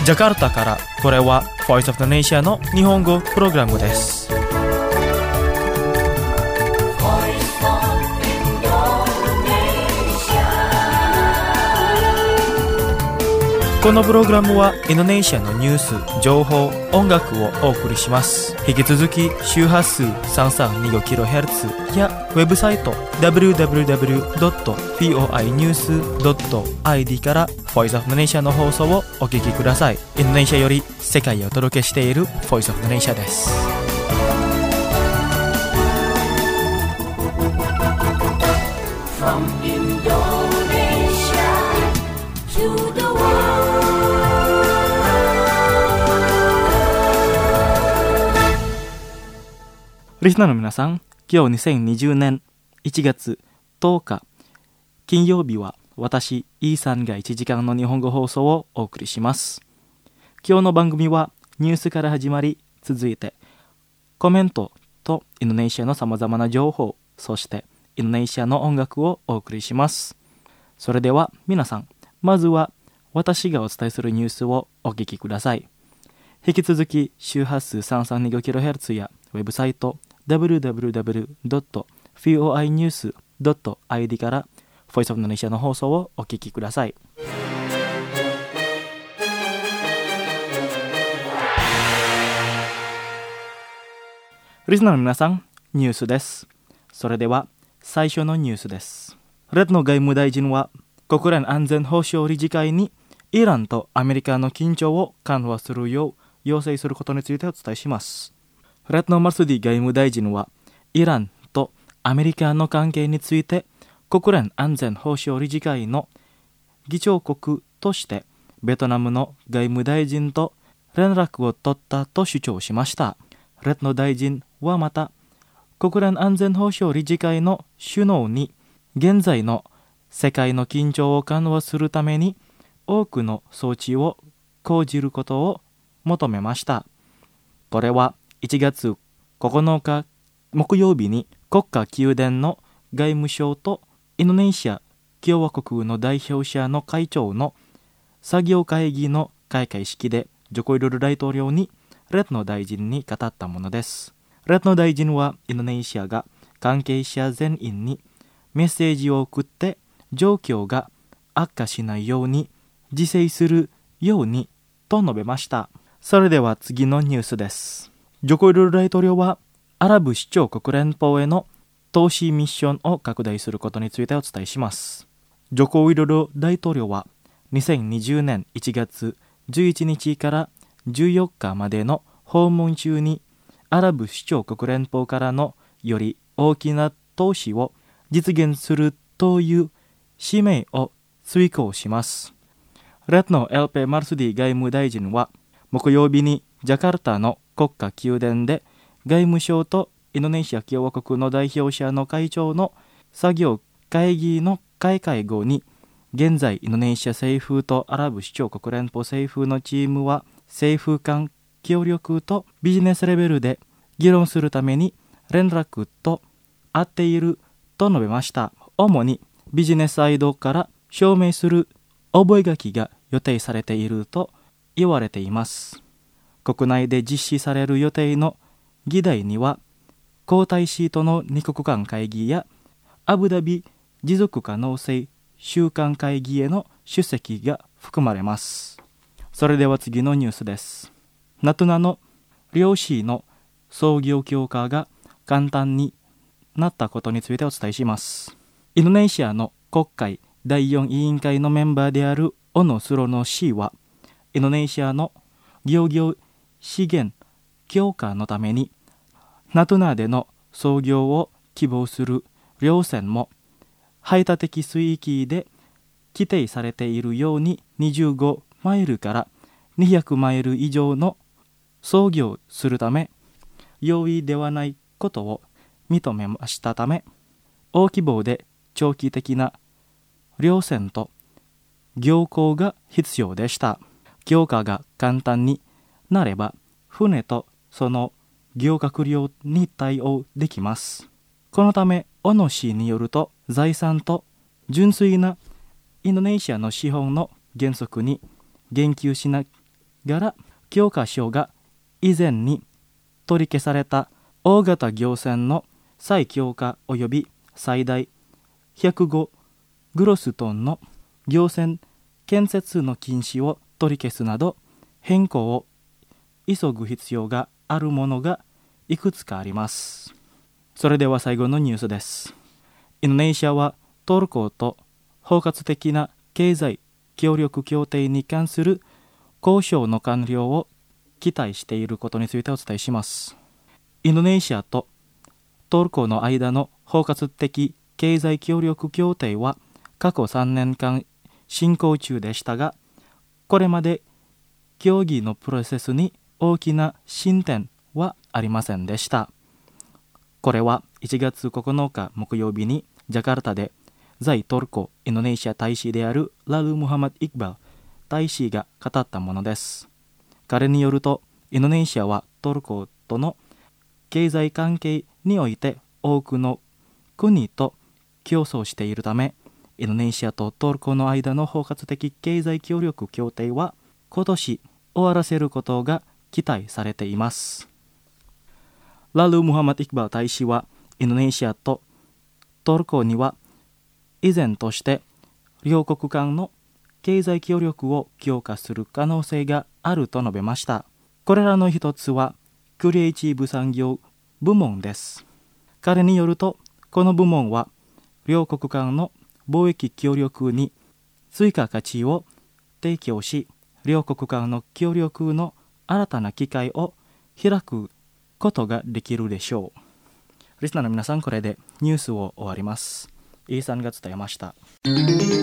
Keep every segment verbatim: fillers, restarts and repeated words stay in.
ジャカルタからこれは Voice of the Nation の日本語プログラムです。このプログラムはインドネシアのニュース、情報、音楽をお送りします。引き続き周波数 さんさんにごキロヘルツ やウェブサイト ダブリューダブリューダブリュードットフォーアイニュースドットアイディー から Voice of the Nation の放送をお聞きください。インドネシアより世界をお届けしている Voice of the Nation です。From Indonesia to the world.リスナーの皆さん、今日にせんにじゅうねんいちがつとおか金曜日は私イーさんがいちじかんの日本語放送をお送りします。今日の番組はニュースから始まり、続いてコメントとインドネシアのさまざまな情報、そしてインドネシアの音楽をお送りします。それでは皆さん、まずは私がお伝えするニュースをお聞きください。引き続き周波数 さんさんにごキロヘルツ やウェブサイトダブリューダブリューダブリュードットフォーアイニュースドットアイディー から Voice of the Nation の放送をお聞きください。リスナーの皆さん、ニュースです。それでは最初のニュースです。レッドの外務大臣は国連安全保障理事会にイランとアメリカの緊張を緩和するよう要請することについてお伝えします。レッドノ・マルスディ外務大臣はイランとアメリカの関係について国連安全保障理事会の議長国としてベトナムの外務大臣と連絡を取ったと主張しました。レッド大臣はまた国連安全保障理事会の首脳に現在の世界の緊張を緩和するために多くの措置を講じることを求めました。これはいちがつここのか木曜日に国家宮殿の外務省とインドネシア共和国の代表者の会長の作業会議の開会式でジョコ・ウィドド大統領にレッドノ大臣に語ったものです。レッドノ大臣はインドネシアが関係者全員にメッセージを送って状況が悪化しないように自制するようにと述べました。それでは次のニュースです。ジョコ・ウィドド大統領はアラブ首長国連邦への投資ミッションを拡大することについてお伝えします。ジョコ・ウィドド大統領はにせんにじゅうねんいちがつじゅういちにちからじゅうよっかまでの訪問中にアラブ首長国連邦からのより大きな投資を実現するという使命を遂行します。レッドノ・エルペ・マルスディ外務大臣は木曜日にジャカルタの国家宮殿で外務省とインドネシア共和国の代表者の会長の作業会議の開会後に現在インドネシア政府とアラブ首長国連邦政府のチームは政府間協力とビジネスレベルで議論するために連絡と合っていると述べました。主にビジネスサイドから証明する覚書が予定されていると言われています。国内で実施される予定の議題には皇太子との二国間会議やアブダビ持続可能性週間会議への出席が含まれます。それでは次のニュースです。ナトゥナの漁師の操業強化が簡単になったことについてお伝えします。インドネシアの国会だいよん委員会のメンバーであるオノスロノ氏はインドネシアの漁業資源強化のためにナトゥナでの操業を希望する漁船も排他的水域で規定されているようににじゅうごマイルからにひゃくマイル以上の操業するため容易ではないことを認めましたため、大規模で長期的な漁船と漁港が必要でした。強化が簡単になれば船とその漁獲量に対応できます。このためオノ氏によると、財産と純粋なインドネシアの資本の原則に言及しな柄教科書が以前に取り消された大型漁船の再強化及び最大ひゃくごグロストンの漁船建設の禁止を取り消すなど変更を急ぐ必要があるものがいくつかあります。それでは最後のニュースです。インドネシアはトルコと包括的な経済協力協定に関する交渉の完了を期待していることについてお伝えします。インドネシアとトルコの間の包括的経済協力協定は過去さんねんかん進行中でしたが、これまで協議のプロセスに大きな進展はありませんでした。これはいちがつここのか木曜日にジャカルタで在トルコインドネシア大使であるラル・ムハマド・イクバル大使が語ったものです。彼によると、インドネシアはトルコとの経済関係において多くの国と競争しているため、インドネシアとトルコの間の包括的経済協力協定は今年終わらせることが期待されています。ラル・ムハマド・イクバル大使は、インドネシアとトルコには依然として両国間の経済協力を強化する可能性があると述べました。これらの一つはクリエイティブ産業部門です。彼によると、この部門は両国間の貿易協力に追加価値を提供し、両国間の協力の新たな機会を開くことができるでしょう。リスナーの皆さん、これでニュースを終わります。イーさんが伝えました。 リ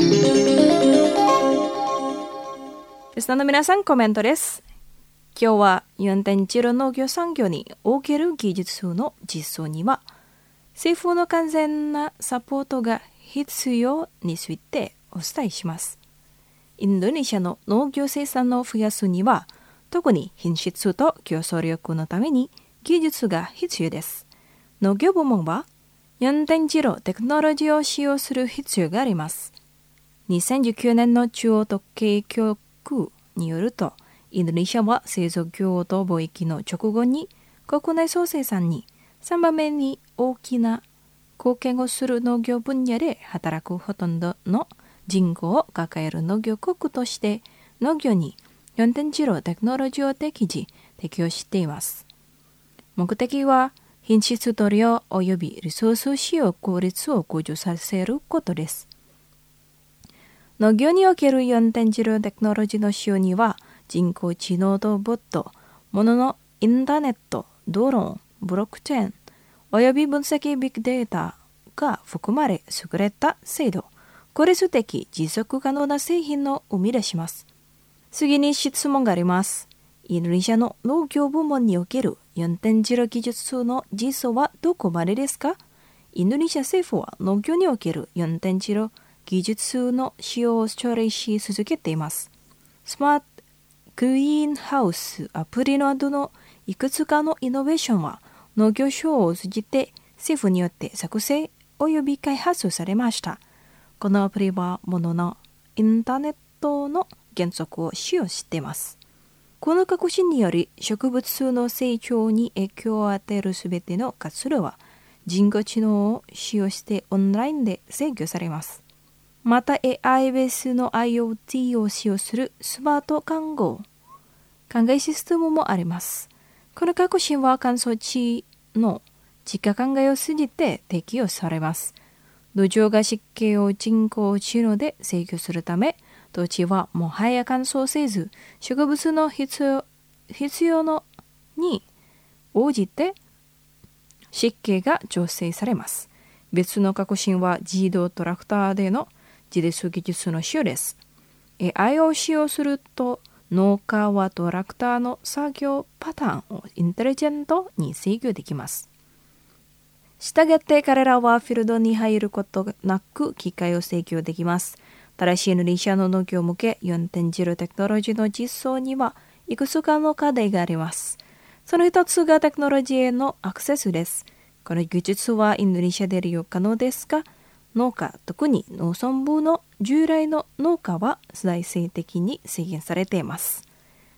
スナーの皆さん、コメントです。今日はユンテンチロ農業産業における技術の実装には政府の完全なサポートが必要についてお伝えします。インドネシアの農業生産を増やすには、特に品質と競争力のために技術が必要です。農業部門はユンテンチロテクノロジーを使用する必要があります。にせんじゅうきゅうねんの中央統計局によると、インドネシアは製造業と貿易の直後に国内総生産にさんばんめに大きな貢献をする農業分野で働くほとんどの人口を抱える農業国として農業に よんてんゼロ テクノロジーを適時適用しています。目的は品質と量およびリソース使用効率を向上させることです。農業における よんてんゼロ テクノロジーの使用には、人工知能とボット、物のインターネット、ドローン、ブロックチェーン、および分析ビッグデータが含まれ、優れた精度、効率的、持続可能な製品を生み出します。次に質問があります。インドネシアの農業部門における よんてんゼロ 技術の実装はどこまでですか？インドネシア政府は農業における よんてんゼロ 技術の使用を奨励し続けています。スマートグリーンハウスアプリなどのいくつかのイノベーションは農業省を通じて政府によって作成および開発されました。このアプリは物のインターネットの原則を使用しています。この革新により植物の成長に影響を与えるすべての活動は人工知能を使用してオンラインで制御されます。また エーアイ ベースの IoT を使用するスマート看護考えシステムもあります。この革新は乾燥地の地下考えを通じて適用されます。土壌が湿気を人工知能で制御するため、土地はもはや乾燥せず、植物の必要、必要のに応じて湿気が調整されます。別の革新は自動トラクターでの自立技術の使用です。エーアイ を使用すると、農家はトラクターの作業パターンをインテリジェントに制御できます。したがって彼らはフィールドに入ることなく機械を制御できます。ただしインドネシアの農業向け よんてんゼロ テクノロジーの実装にはいくつかの課題があります。その一つがテクノロジーへのアクセスです。この技術はインドネシアで利用可能ですが、農家、特に農村部の従来の農家は財政的に制限されています。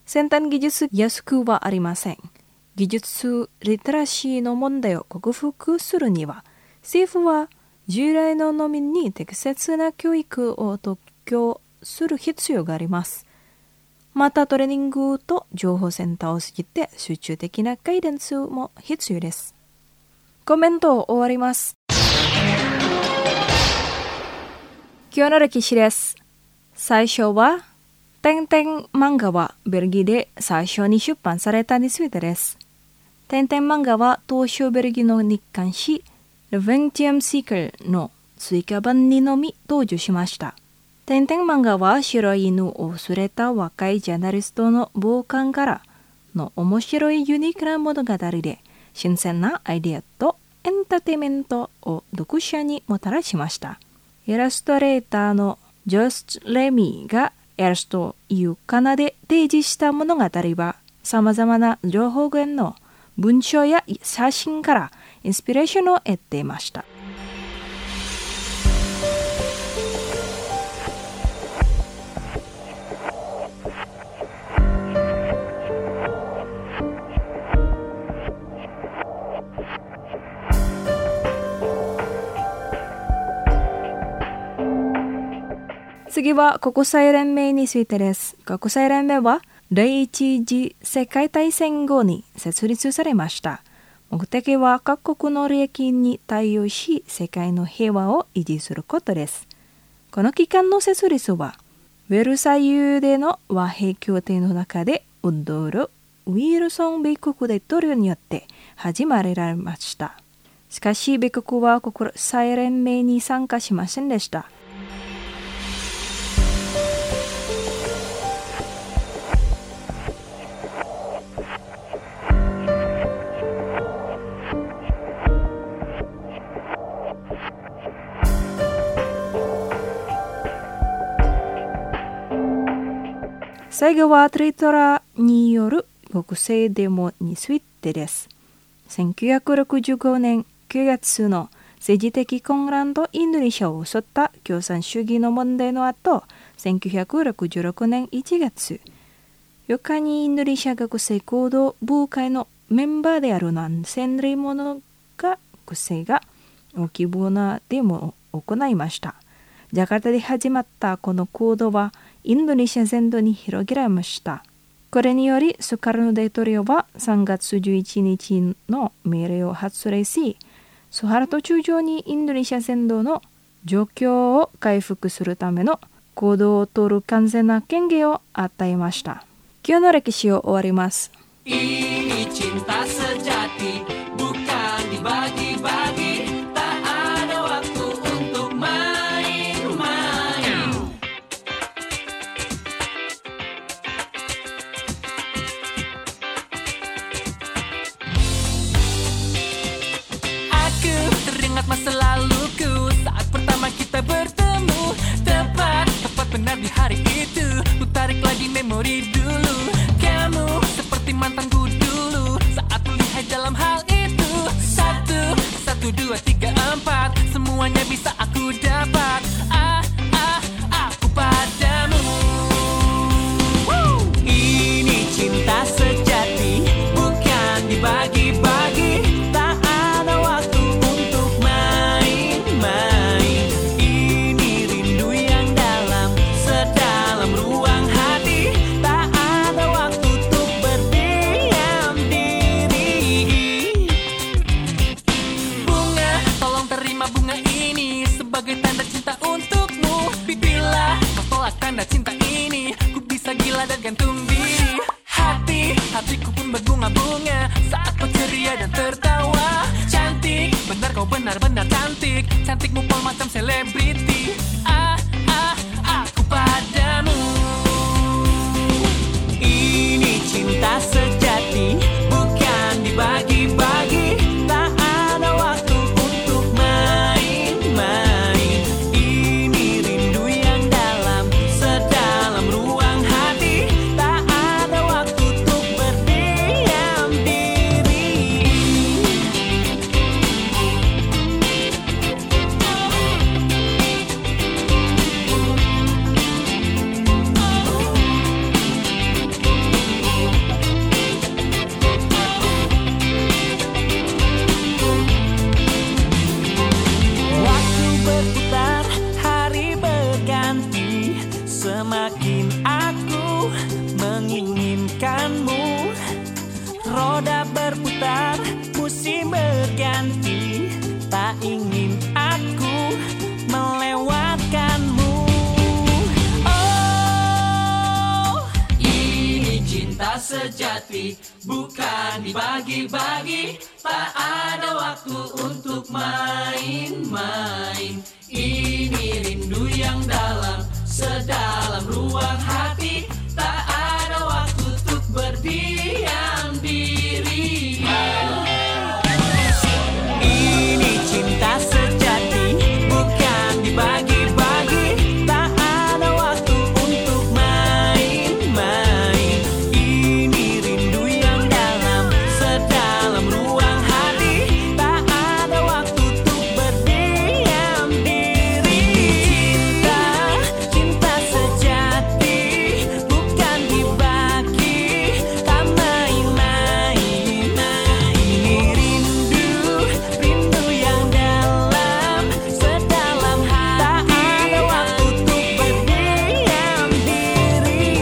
先端技術安くはありません。技術リテラシーの問題を克服するには、政府は従来の農民に適切な教育を提供する必要があります。またトレーニングと情報センターを過ぎて集中的なガイダンスも必要です。コメントを終わります。今日の歴史です。最初はてんてん漫画はベルギーで最初に出版されたについてです。てんてん漫画は当初ベルギーの日刊誌レヴェンティアム・シーカーの追加版にのみ登場しました。てんてん漫画は白い犬を連れた若いジャーナリストの傍観からの面白いユニークな物語で、新鮮なアイデアとエンターテイメントを読者にもたらしました。イラストレーターのジョス・レミーがイラストを勇敢で提示した物語は、さまざまな情報源の文章や写真からインスピレーションを得ていました。次は国際連盟についてです。国際連盟は第一次世界大戦後に設立されました。目的は各国の利益に対応し、世界の平和を維持することです。この機関の設立は、ウェルサイユでの和平協定の中で、ウッドール・ウィルソン米国大統領によって始まられました。しかし、米国は国際連盟に参加しませんでした。最後はトリトラによる国政デモについてです。せんきゅうひゃくろくじゅうごねんきゅうがつの政治的混乱とインドネシアを襲った共産主義の問題の後、せんきゅうひゃくろくじゅうろくねんいちがつよっかにインドネシア学生行動部会のメンバーである何千人もの学生が大規模なデモを行いました。ジャカルタで始まったこの行動はインドネシア全土に広げられました。これによりスカルノ大統領はさんがつじゅういちにちの命令を発令し、ソハラ島中上にインドネシア全土の状況を回復するための行動を取る完全な権限を与えました。今日の歴史を終わります。Ini cinta sejati, bukan dibagi-bagi, tak ada waktu untuk main-main. Aku teringat masa laluku saat pertama kita bertemu, tepat tepat benar di hari itu. Ku tarik lagi memori dulu, kamu seperti mantanku dulu saat melihat dalam hal itu. Satu, satu, dua, tiga, empat, semuanya bisa aku dapat. Ah, ah, aku padamu. Woo! Ini cinta sejati, bukan dibagi-bagi. Tak ada waktu untuk main-main. Ini rindu yang dalam, sedalam ruang hati. Tak ada waktu untuk berdiam diri. Bunga, tolong terima bunga ini sebagai tanda cinta untukmu. Bila kau tolak tanda cinta ini, ku bisa gila dan gantung diri. Hati, hatiku pun berbunga-bunga saat kau ceria dan tertawa. Cantik, benar kau benar-benar cantik. Cantikmu pun macam selebriti. Ah, ah, aku padamu. Ini cinta sejati, bukan dibagi-bagi. Tak ada waktu untuk main-main. Ini rindu yang dalam, sedalam ruang hati. Tak ada waktu untuk berdiam diri. bukan dibagi-bagi, tak ada waktu untuk main-main. Ini rindu yang dalam, sedalam ruang hati, tak ada waktu untuk berdiam diri. Ini cinta sejati, bukan dibagi-bagi, tak ada waktu untuk main-main. Ini rindu yang dalam, sedalam ruang hati, tak ada waktu untuk berdiam diri. Cinta, cinta sejati, bukan dibagi, tak main-main. Ini rindu, rindu yang dalam, sedalam hati, tak ada waktu untuk berdiam diri.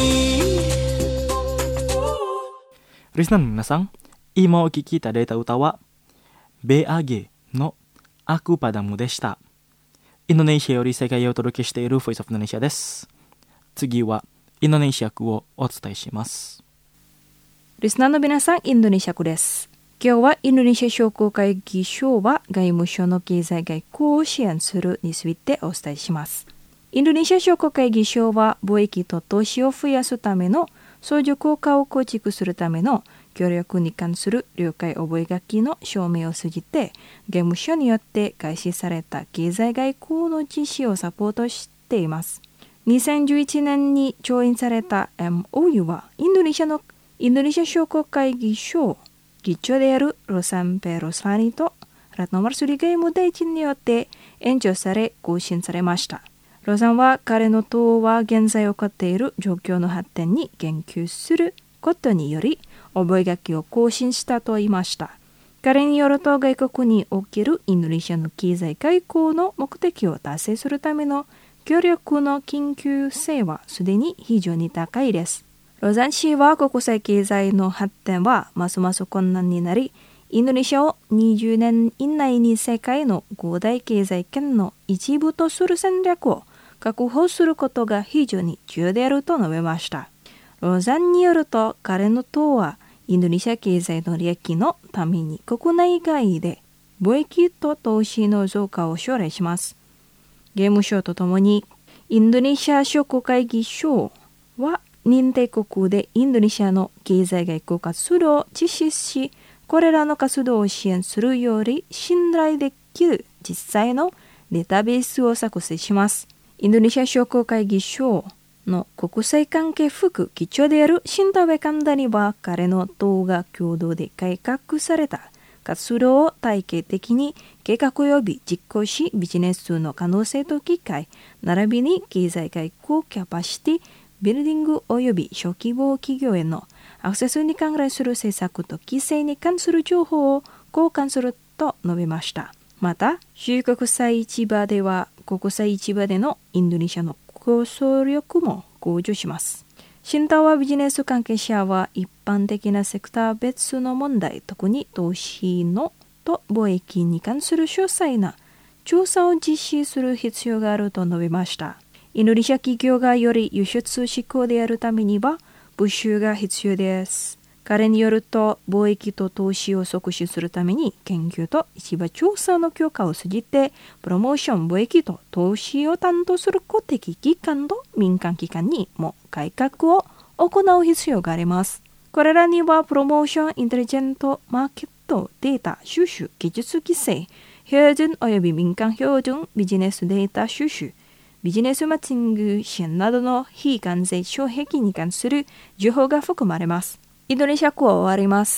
Listenerの皆さん、今お聴きいただいた歌はベアゲのアクパダムでした。インドネシアより世界へお届けしているボイスオブインドネシアです。次はインドネシア語をお伝えします。 リスナーの皆さん、インドネシア語です。今日はインドネシア商工会議所は外務省の経済外交を支援するについてお伝えします。インドネシア商工会議所は貿易と投資を増やすための相乗効果を構築するための協力に関する了解覚書の証明を通じて外務省によって開始された経済外交の実施をサポートしています。にせんじゅういちねんに調印された エムオーユー はインドネシアのインドネシア商工会議所議長であるロサンペ・ロサーニとラトノ・マルスリ外務大臣によって延長され更新されました。ロサンは彼の党は現在起こっている状況の発展に言及することにより覚書を更新したと言いました。彼によると外国におけるインドネシアの経済外交の目的を達成するための協力の緊急性はすでに非常に高いです。ロザン氏は国際経済の発展はますます困難になり、インドネシアをにじゅうねん以内に世界の五大経済圏の一部とする戦略を確保することが非常に重要であると述べました。ロザンによると彼の党はインドネシア経済の利益のために国内外で貿易と投資の増加を奨励します。外務省とともにインドネシア商工会議所は認定国でインドネシアの経済外交活動を実施し、これらの活動を支援するより信頼できる実際のデータベースを作成します。インドネシア商工会議所の国際関係副議長であるシンタウェカンダには彼の党が共同で改革された活動を体系的に計画及び実行し、ビジネスの可能性と機会並びに経済外交キャパシティビルディング及び小規模企業へのアクセスに関連する政策と規制に関する情報を交換すると述べました。また、中国際市場では国際市場でのインドネシアの競争力も向上します。シンタワビジネス関係者は一般的なセクター別の問題、特に投資のと貿易に関する詳細な調査を実施する必要があると述べました。インドネシア企業がより輸出志向であるためには募集が必要です。彼によると貿易と投資を促進するために研究と市場調査の強化を通じてプロモーション貿易と投資を担当する公的機関と民間機関にも改革を行う必要があります。これらにはプロモーション、インテリジェントマーケット、データ収集、技術規制、標準及び民間標準、ビジネスデータ収集、ビジネスマッチング支援などの非関税障壁に関する情報が含まれます。インドネシア語は終わります。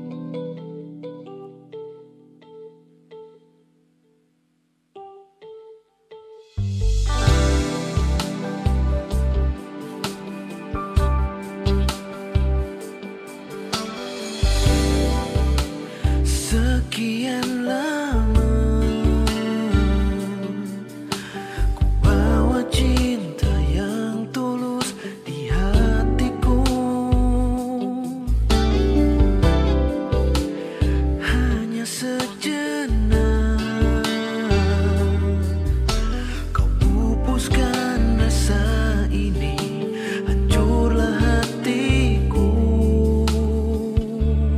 Sekian lama ku bawa cinta yang tulus di hatiku, hanya sejenak kau pupuskan rasa ini, hancurlah hatiku.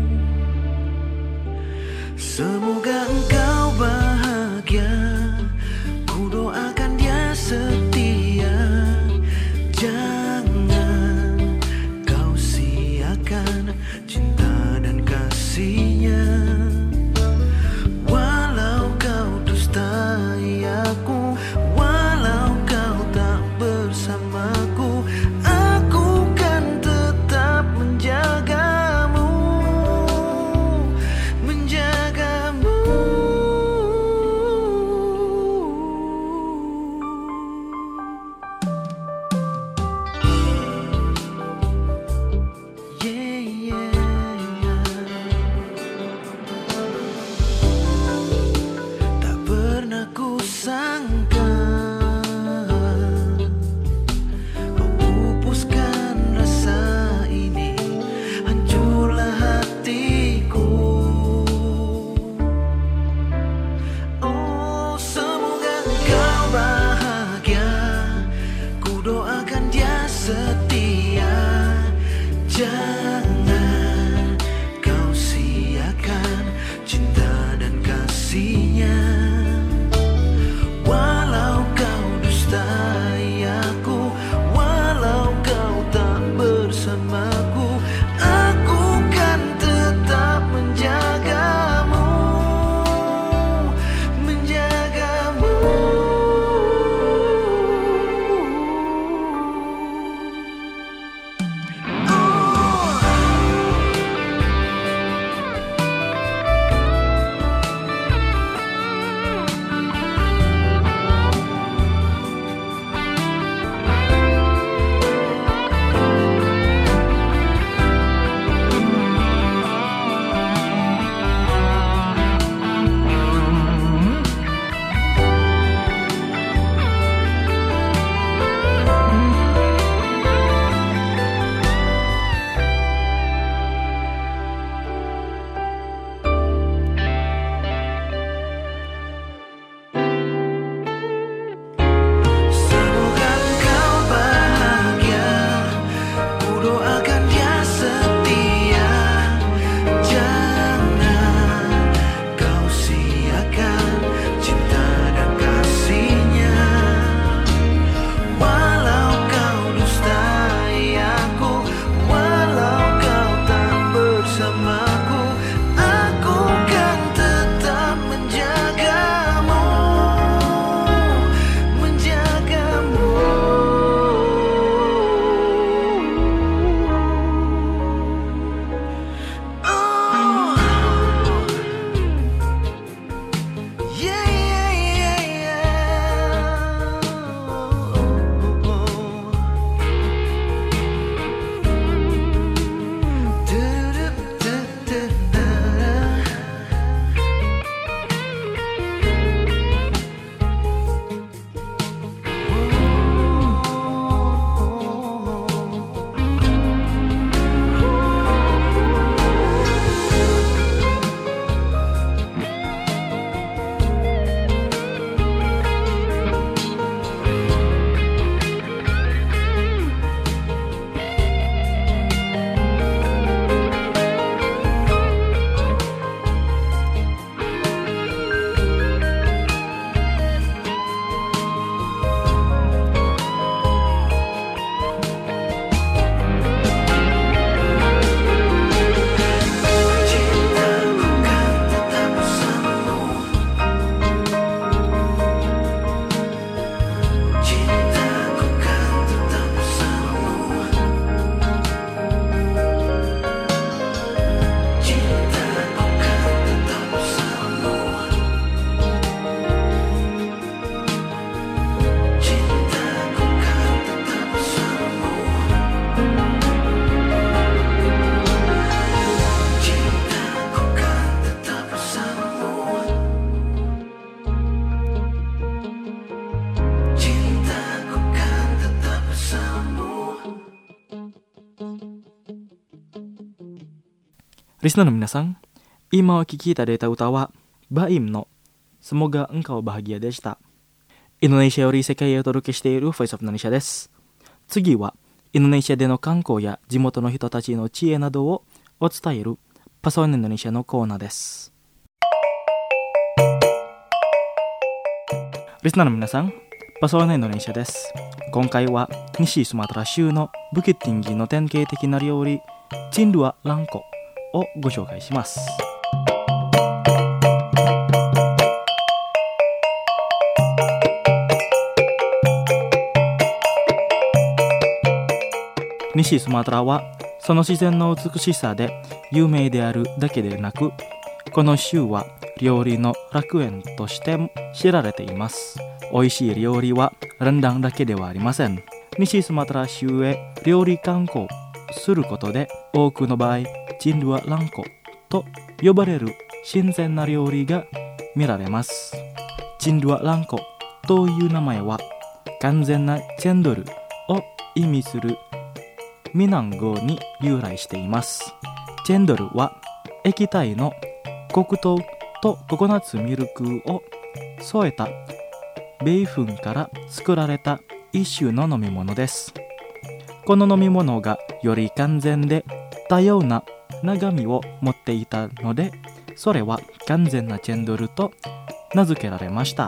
Listenerの皆さん、今お聴きいただいた歌はバイムのSemoga Engkau Bahagiaでした。インドネシアより世界へお届けしている Voice of Indonesia です。次はインドネシアでの観光や地元の人たちの知恵などをお伝えるパソネインドネシアのコーナーです。リスナーの皆さん、パソネインドネシアです。今回は西スマトラ州のブキッティンギの典型的な料理チンドゥアランコをご紹介します。西スマトラはその自然の美しさで有名であるだけでなく、この州は料理の楽園として知られています。美味しい料理はレンダンだけではありません。西スマトラ州へ料理観光することで多くの場合チンドゥアランコと呼ばれる新鮮な料理が見られます。チンドゥアランコという名前は完全なチェンドルを意味するミナン語に由来しています。チェンドルは液体の黒糖とココナッツミルクを添えた米粉から作られた一種の飲み物です。この飲み物がより完全で多様な中身を持っていたので、それは完全なチェンドルと名付けられました。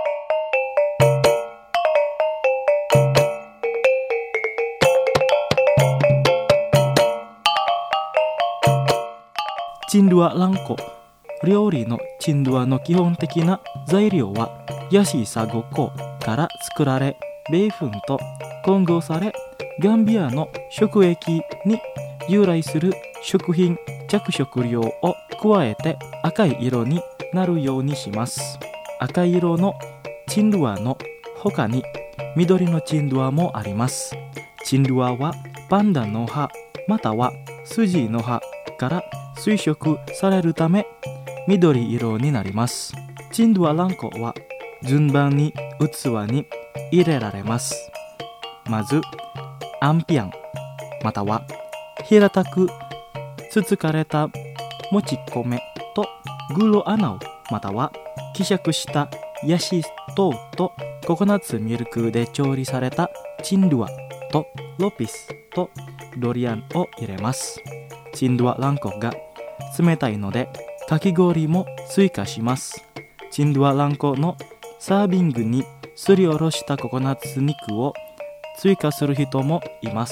チンドゥアランコ料理のチンドゥアの基本的な材料はヤシサゴコから作られ、米粉と混合され、ガンビアの食液に由来する食品着色料を加えて赤い色になるようにします。赤い色のチンドゥアの他に緑のチンドゥアもあります。チンドゥアはパンダの葉またはスジの葉から水色されるため緑色になります。チンドゥアランコは順番に器に入れられます。まずアンピアンまたは平たくつつかれたもち米とグロアナオまたは希釈したヤシ糖とココナッツミルクで調理されたチンドゥアとロピスとドリアンを入れます。チンドゥアランコが冷たいのでかき氷も追加します。チンドゥアランコのサービングにすりおろしたココナッツ肉を追加する人もいます。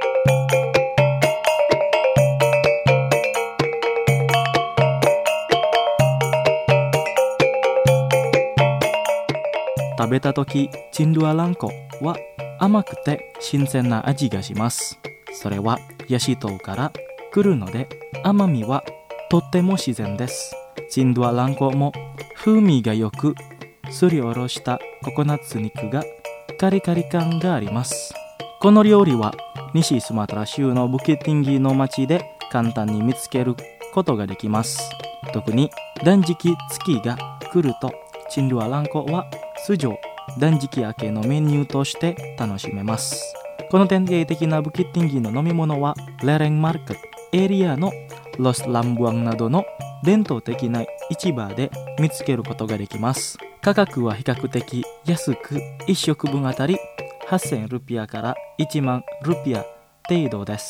食べたときチンドゥアランコは甘くて新鮮な味がします。それはヤシ糖から来るので甘みはとっても自然です。チンドゥアランコも風味がよく、すりおろしたココナッツ肉がカリカリ感があります。この料理は西スマトラ州のブキッティンギの町で簡単に見つけることができます。特に断食月が来るとチンドゥアランコは通常断食明けのメニューとして楽しめます。この典型的なブキッティンギの飲み物はレレンマーケットエリアのロスランブアンなどの伝統的な市場で見つけることができます。価格は比較的安く、いっ食分あたりはっせんルピアからいちまんルピア程度です。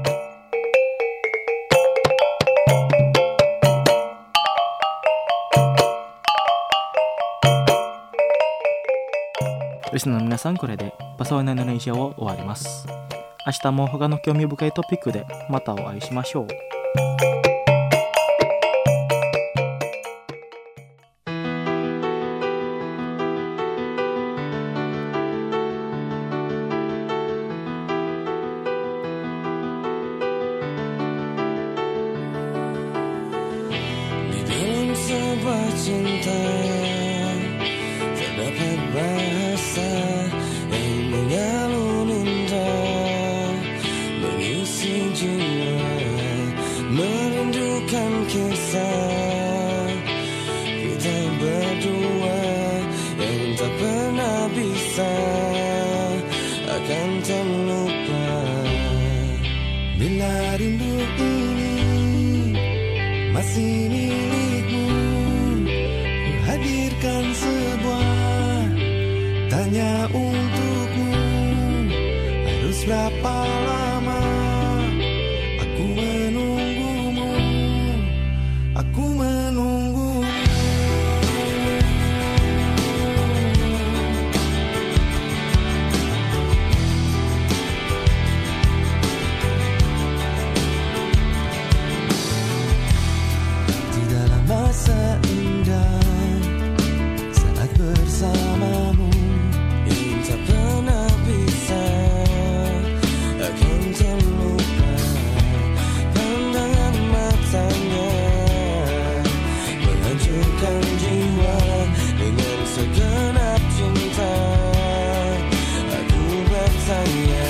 リスナーの皆さん、これでパソネインドネシアを終わります。明日も他の興味深いトピックでまたお会いしましょう。 Sebuah cinta terdapat bahasa yang mengalun indah mengisi jiwa. masih milikmu. Ku hadirkan sebuah tanya untukmu. Harus berapa lama aku menunggumu? Aku menunggumu. Di dalam masa indah saat bersamamu, ingin tak pernah bisa akan terlupa. Pandangan matanya menghancurkan jiwa dengan segenap cinta. Aku bertanya,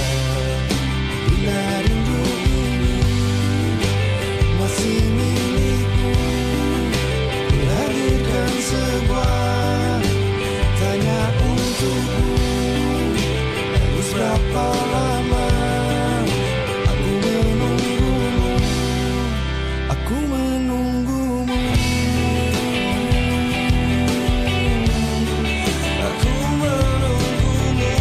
bila rindu ini masih milikmu, ku hadirkan sebuah tanya untukmu. Harus berapa lama aku menunggumu? Aku menunggumu. Aku menunggumu.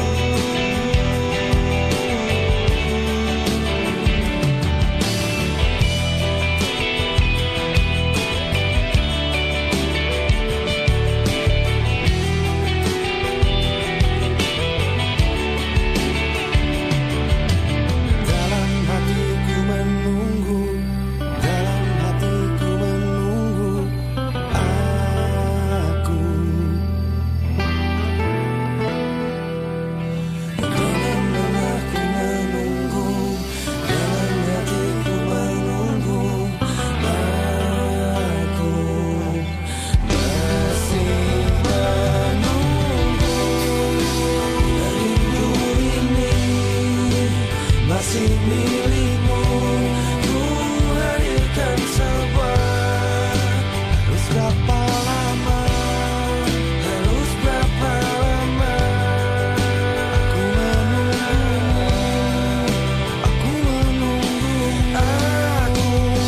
Dalam hatiku menunggu, dalam hatiku menunggu aku. Dalam aku menunggu, dalam hatiku menunggu aku. Masih menunggu. Rindu ini masih milikmu. Ku hadirkan sebuah. Harus berapa lama? Harus berapa lama? Aku menunggumu. Aku menunggumu. Aku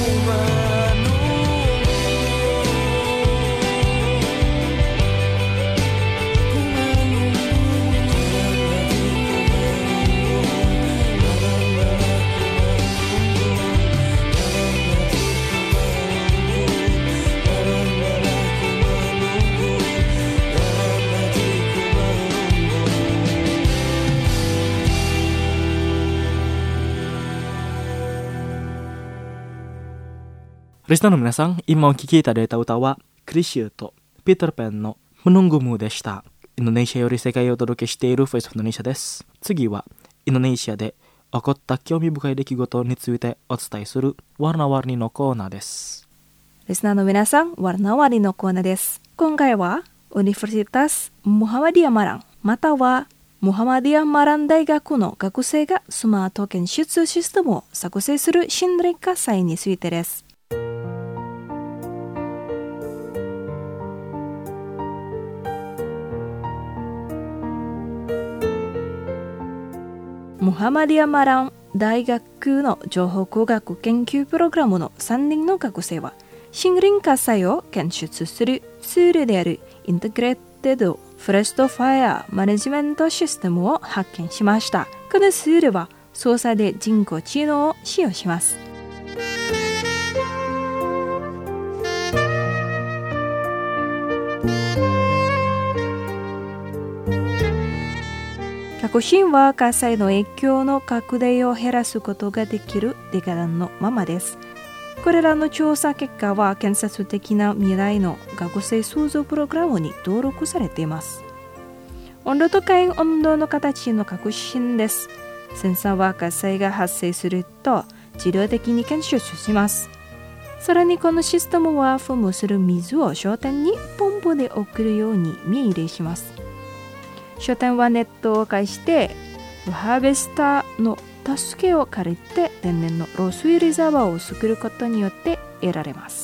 Listenerの皆さん、今お聴きいただいた歌はクリシューとピーターパンのMenunggumuでした。インドネシアより世界をお届けしているフォイスオブインドネシアです。次はインドネシアで起こった興味深い出来事についてお伝えするWarna-Warniのコーナーです。 リスナーの皆さん、Warna-Warniのコーナーです。今回は Universitas Muhammadiyah Malang または Muhammadiyah Malang 大学の学生がスマート検出システムを作成する心理火災についてです。Muhammadiyah Malang 大学の情報工学研究プログラムのさんにんの学生は森林火災を検出するツールであるインテグレーテッドフォレストファイアマネジメントシステムを発見しました。このツールは操作で人工知能を使用します。革新は火災の影響の拡大を減らすことができるデカダンのままです。これらの調査結果は建設的な未来の学生創造プログラムに登録されています。温度と火炎温度の形の革新です。センサーは火災が発生すると自動的に検出します。さらにこのシステムは噴霧する水を商店にポンプで送るように見入れします。商店はネットを介してハーベスターの助けを借りて天然のロスイリザーバーを作ることによって得られます。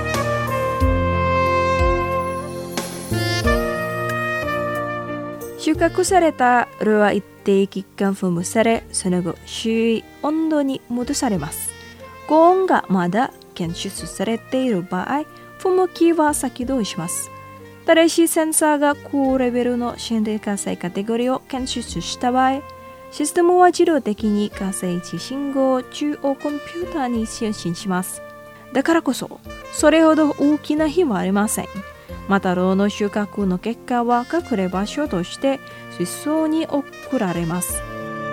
出穫された炉は一定期間噴霧され、その後周囲温度に戻されます。高温がまだ検出されている場合、噴霧器は先導します。ただしセンサーが高レベルの心霊火災カテゴリーを検出した場合、システムは自動的に火災値信号を中央コンピューターに送信します。だからこそ、それほど大きな火はありません。また、炉の収穫の結果は隠れ場所として水槽に送られます。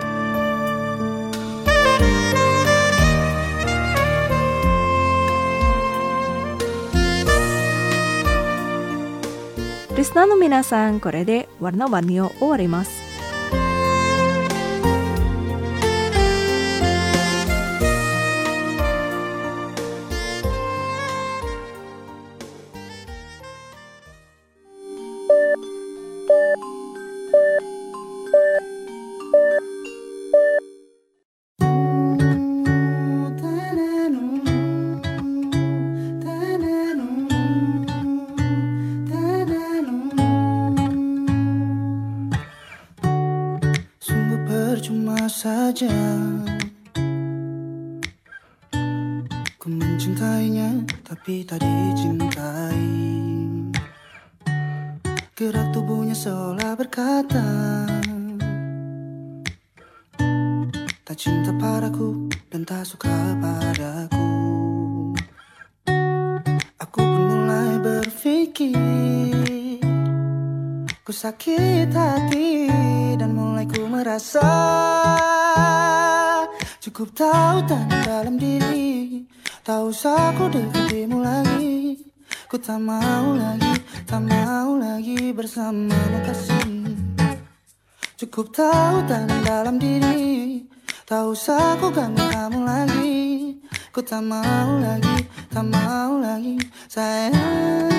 リスナーの皆さん、これでwarna-warniを終わります。 Saja ku mencintainya tapi tak dicintai. Gerak tubuhnya seolah berkata tak cinta padaku dan tak suka padaku. Aku pun mulai berpikir ku sakit hati dan mulai ku merasa cukup tahu tanda dalam diri. Tak usah ku dekatimu lagi. Ku tak mau lagi, tak mau lagi bersamamu kasih. Cukup tahu tanda dalam diri. Tak usah ku ganggu kamu lagi. Ku tak mau lagi, tak mau lagi sayang.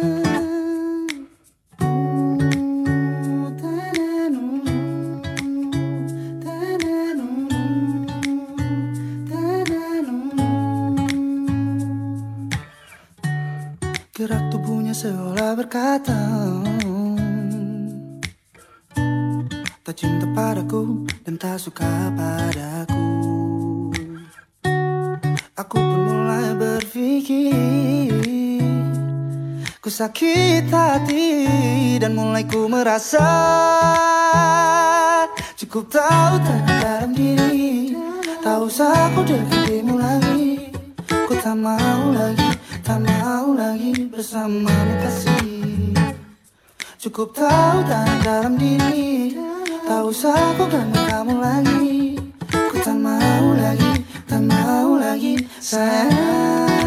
Gerak tubuhnya seolah berkata tak cinta padaku dan tak suka padaku. Aku pun mulai berpikir ku sakit hati dan mulai ku merasa cukup tahu tanda dalam diri. Tak usah ku dekatimu lagi. Ku tak mau lagi, tak mau lagi bersamamu kasih. Cukup tahu tanda dalam diri. Tak usah ku ganggu kamu lagi. Ku tak mau lagi, tak mau lagi sayang.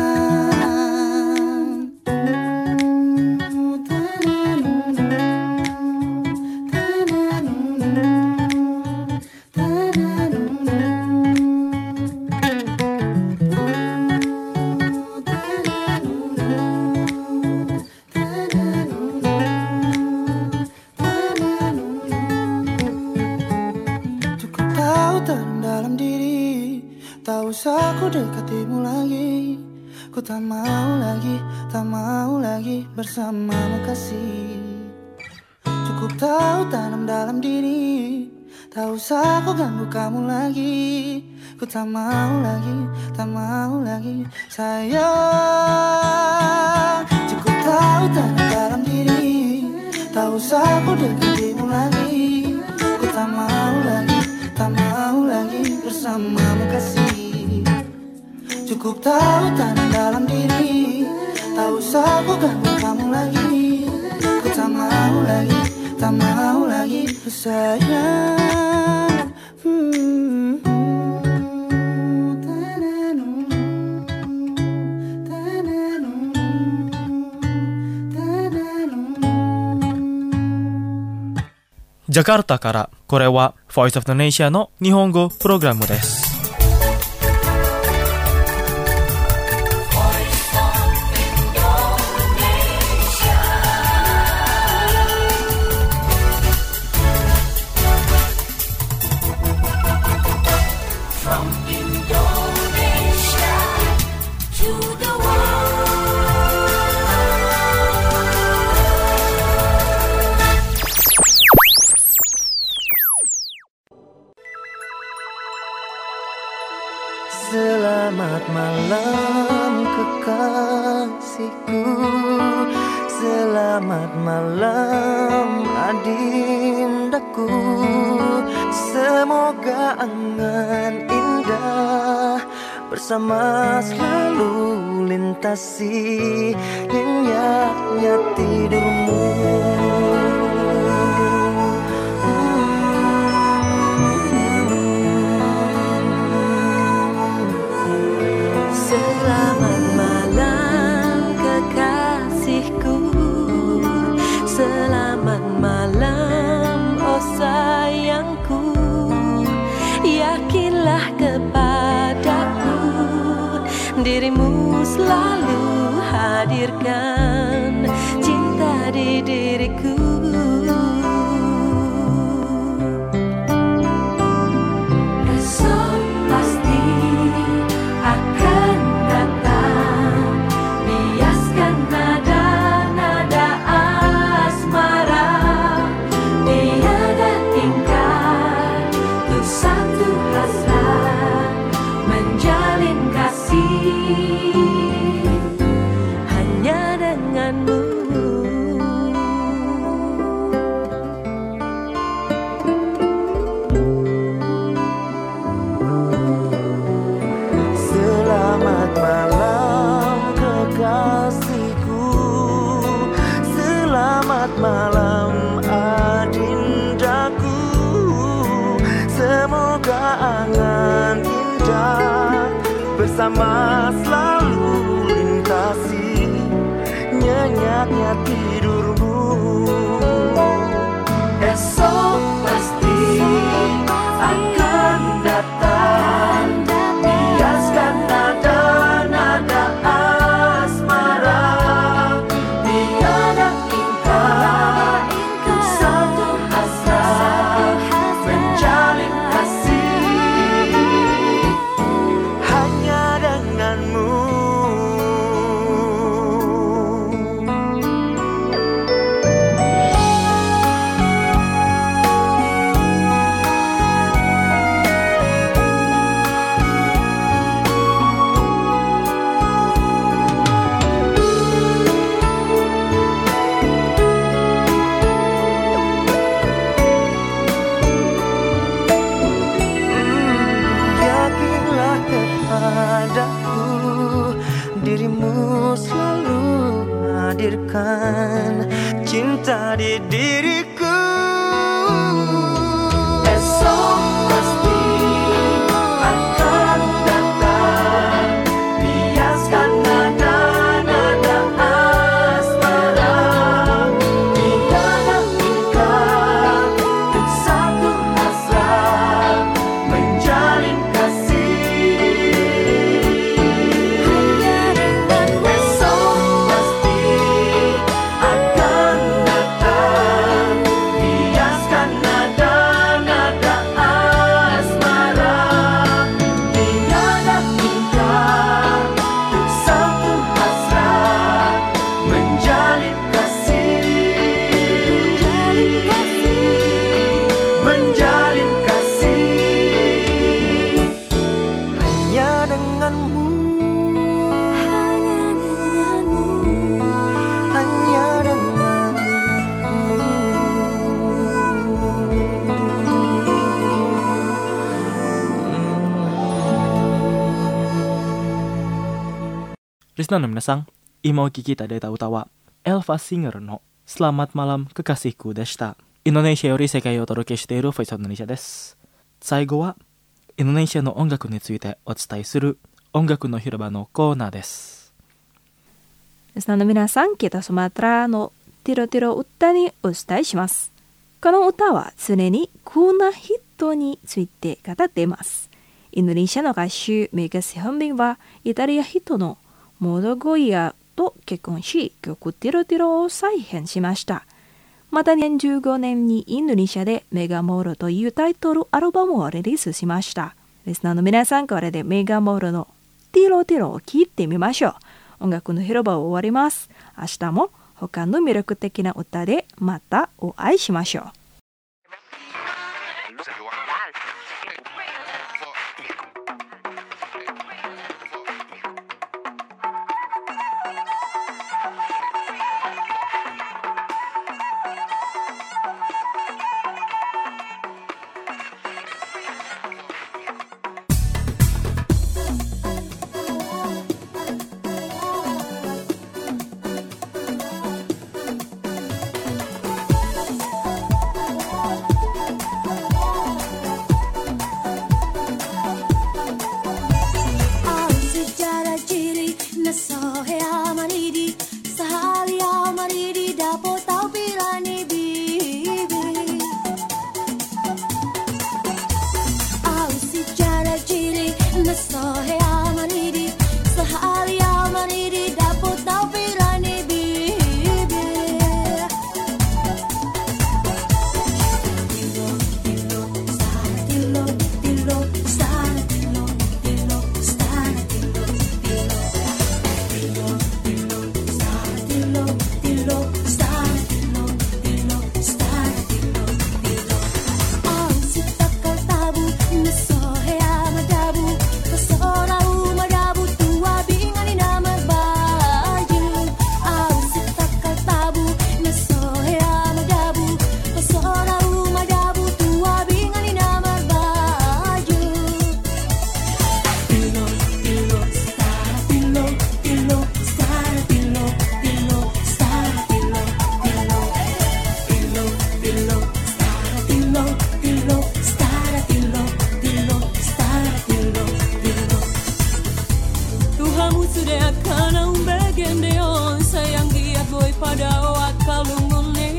Tak usah ku dekatimu lagi. Ku tak mau lagi, tak mau lagi bersamamu kasih. Cukup tahu tanam dalam diri. Tak usah ku ganggu kamu lagi. Ku tak mau lagi, tak mau lagi sayang. Cukup tahu tanam dalam diri. Tak usah ku dekatimu lagi. Ku tak mau lagi, tak mau lagi bersamamu kasih. Cukup tahu tanam dalam diri. Tak usah ku ganggu kamu lagi. Ku tak mau lagi, tak mau lagi sayang. hmm. Jakarta からこれは Voice of the Nation の日本語プログラムです。 Selamat malam kekasihku, selamat malam adindaku. Semoga angan indah bersama selalu lintasi nyenyaknya tidurmu. Selamat malam kekasihku, selamat malam oh sayangku. Yakinlah kepadaku, dirimu selalu hadirkan cinta di diriku. Esok pasti akan datang, biaskan nada-nada asmara, tiada ingkar, tuh satu hasrat menjalin kasih hanya denganmu. Selamat malam kekasihku, selamat malam adindaku. Semoga angan indah bersama selalu lintasi nyenyaknya tidurmu. Esok pasti akan datang, biaskan nada-nada asmara, tiada ingkar, tuh satu hasrat menjalin kasih hanya denganmu. Yakinlah kepadaku, dirimu selalu hadirkan cinta di diriku. Esok pasti akan datang, biaskan nada-nada asmara, tiada ingkar, tuh satu hasrat menjalin kasih hanya denganmu. Esok pasti akan datang, biaskan nada-nada asmara, tiada ingkar, tuh satu hasrat menjalin kasih, menjalin kasih hanya denganmu, hanya denganmu. Risna no minasang, ima o kikita deta uta wa Elva Singer no Selamat Malam Kekasihku deshita. Indonesia yori sekai o toroke shiteiru Voice of Indonesia desu. Saigo wa Indonesia no ongaku ni tsuite o tsutai suru Ongaku no Hiroba no koona desu. リスナーの皆さん、北スマトラのティロティロ歌にお伝えします。この歌は常にコーナーヒットについて語っています。インドネシアの歌手メガ・セホンビンはイタリアヒットのモドゴイアと結婚し、曲ティロティロを再編しました。またにせんじゅうごねんにインドネシアでメガモーロというタイトルアルバムをリリースしました。リスナーの皆さん、これでメガモーロのティロティロを聴いてみましょう。音楽の広場を終わります。明日も他の魅力的な歌でまたお会いしましょう。 sejarah ciri nasohe amaridi sahali amaridi dapat tahu pilani bibi au sejarah ciri nasohe amaridi sahali amaridi dapat tahu pilani bibi tilo tilo stara tilo tilo stara tilo tilo stara tilo tilo tilo stara tilo tilo stara tilo tilo stara tilo tilo au sitakal tabu nasohe amadabu kasora umadabu tua bingani namar baju au sitakal tabu nasohe amadabu kasora umadabu tua bingani namar baju tilo tilo stara tilo tilo stara tilo tilo stara tilo tilo tilo tilo stara tilo tilo stara tilo tilo stara tilo tilo Tuhanmu sudah akan um begendeon sayang dia boy pada wakal lumune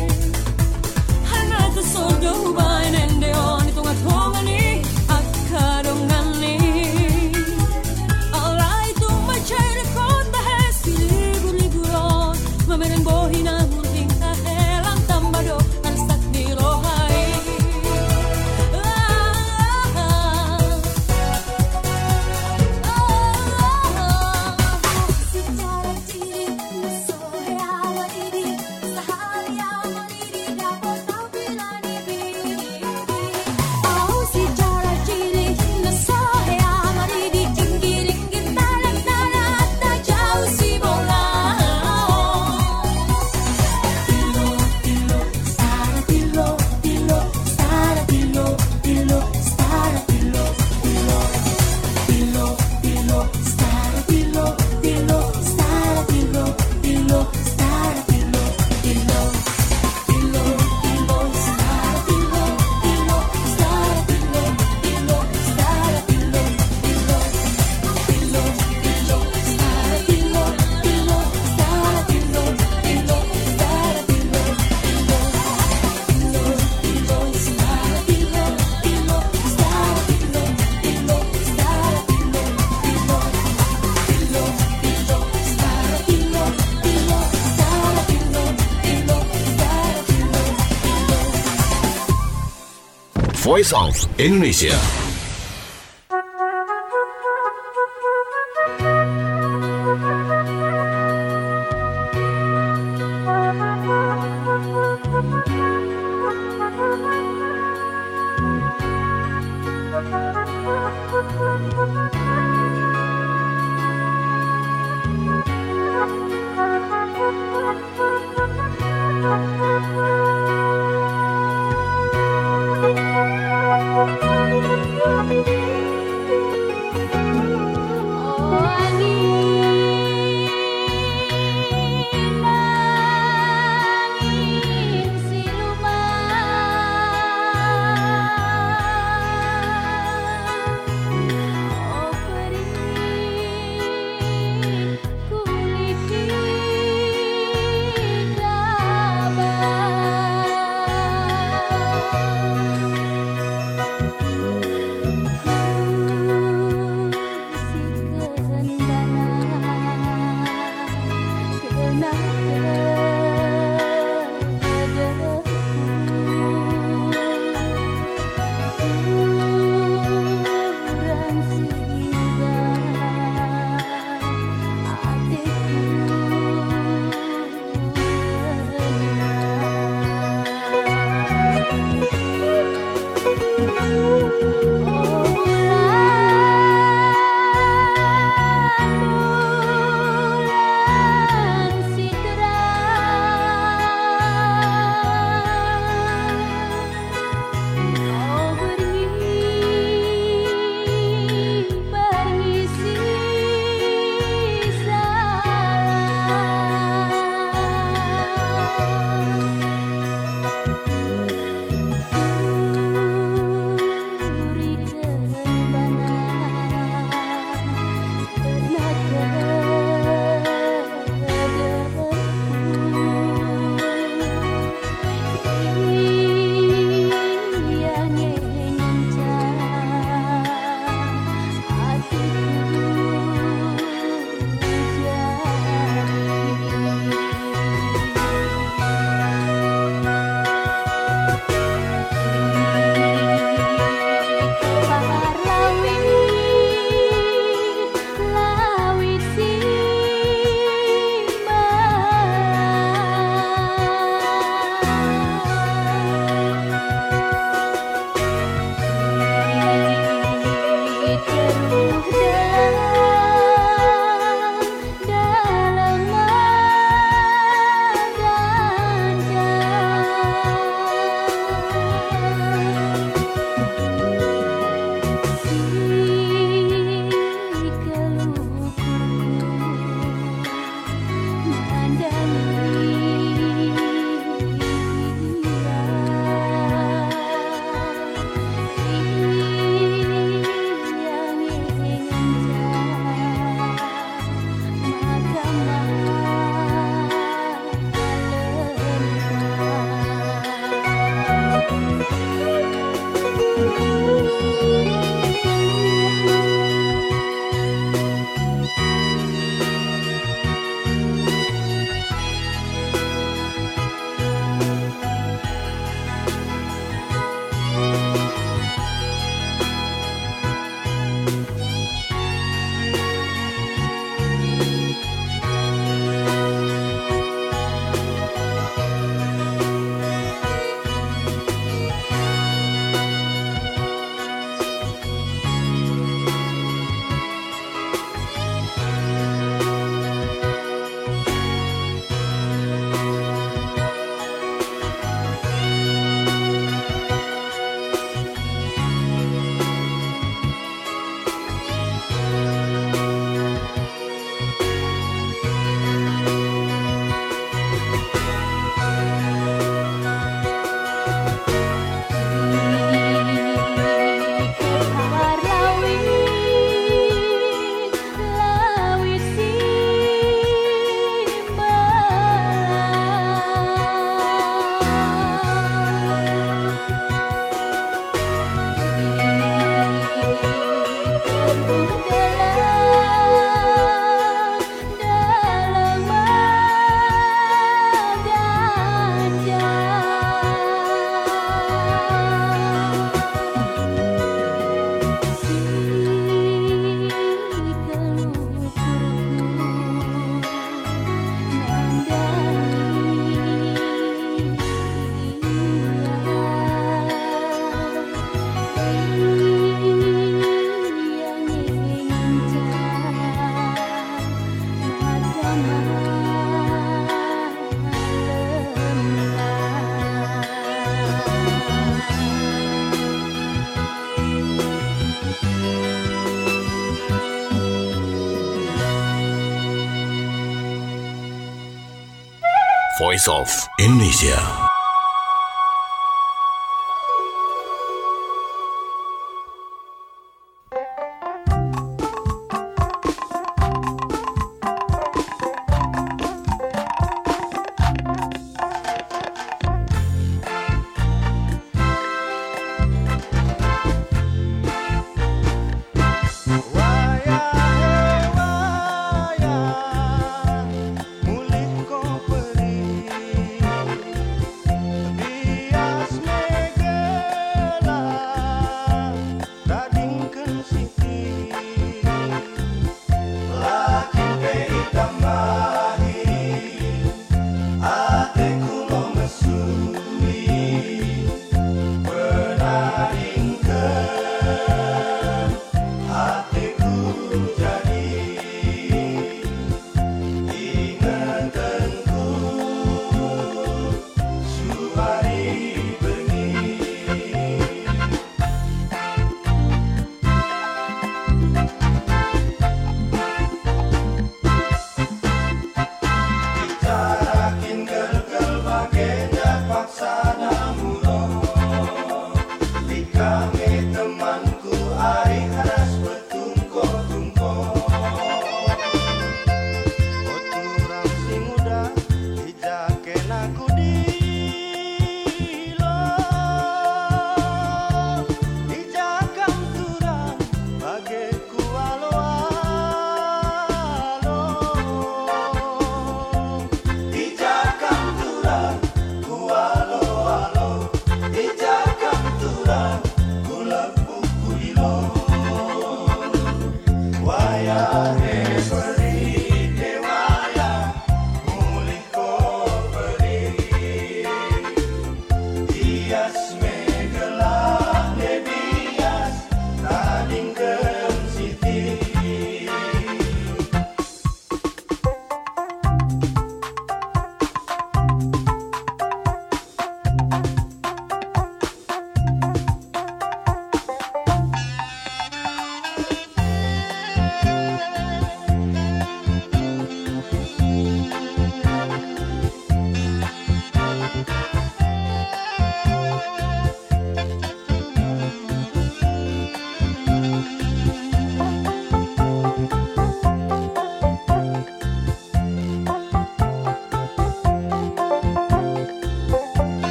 hana tu sodo bain endeon itu ngatongani akadongani alai tu macai kota hesili buliburon mameren bohina murting ta helang tambado arsak di rohai sejarah ciri nasohe amaridi sahali amaridi dapat tahu pilani bibi au sejarah ciri nasohe amaridi jinggiring tarak tarak tak jauh si bola tilo tilo stara tilo tilo stara tilo tilo stara tilo tilo tilo tilo stara tilo tilo stara tilo tilo stara tilo tilo tilo tilo stara tilo tilo stara tilo tilo stara tilo tilo tilo tilo stara tilo tilo stara tilo tilo stara tilo tilo tilo tilo stara tilo tilo stara tilo tilo stara tilo tilo tilo tilo stara tilo tilo stara tilo tilo stara tilo Voice of Indonesia. si Voice of Indonesia. Mulih kau pergi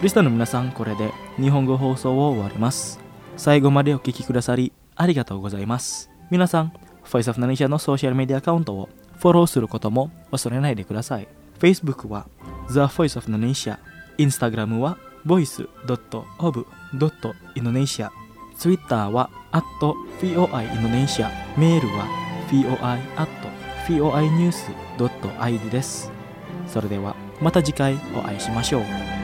リスナーの皆さん、これで日本語放送を終わります。最後までお聞きくださりありがとうございます。皆さん、Voice of Indonesia のソーシャルメディアアカウントをフォローすることも忘れないでください。Facebook は The Voice of Indonesia、 Instagram は ボイスドットオブドットインドネシア、 Twitter は アットフィーオーアイインドネシア、 メールは フィーオーアイアットフィーオーアイニュースドットアイディー です。それではまた次回お会いしましょう。